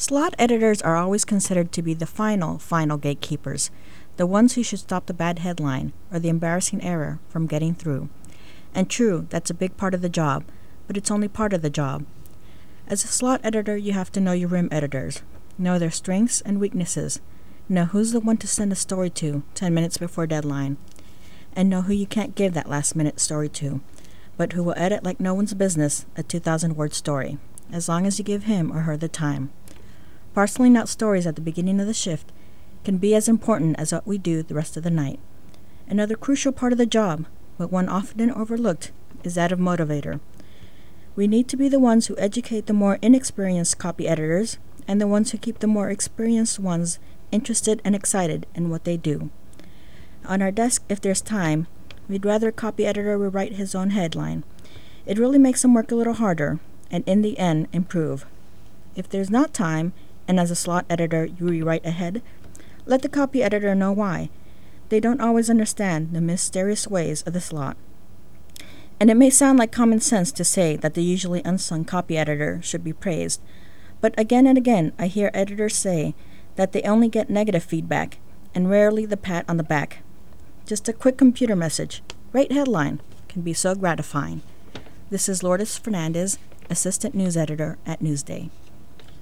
Slot editors are always considered to be the final gatekeepers, the ones who should stop the bad headline or the embarrassing error from getting through. And true, that's a big part of the job, but it's only part of the job. As a slot editor, you have to know your rim editors, know their strengths and weaknesses, know who's the one to send a story to 10 minutes before deadline, and know who you can't give that last-minute story to, but who will edit like no one's business a 2,000-word story, as long as you give him or her the time. Parceling out stories at the beginning of the shift can be as important as what we do the rest of the night. Another crucial part of the job, but one often overlooked, is that of motivator. We need to be the ones who educate the more inexperienced copy editors and the ones who keep the more experienced ones interested and excited in what they do. On our desk, if there's time, we'd rather a copy editor rewrite his own headline. It really makes him work a little harder, and in the end, improve. If there's not time, and as a slot editor you rewrite ahead, let the copy editor know why. They don't always understand the mysterious ways of the slot. And it may sound like common sense to say that the usually unsung copy editor should be praised, but again and again I hear editors say that they only get negative feedback and rarely the pat on the back. Just a quick computer message, "Great headline," can be so gratifying. This is Lourdes Fernandez, Assistant News Editor at Newsday.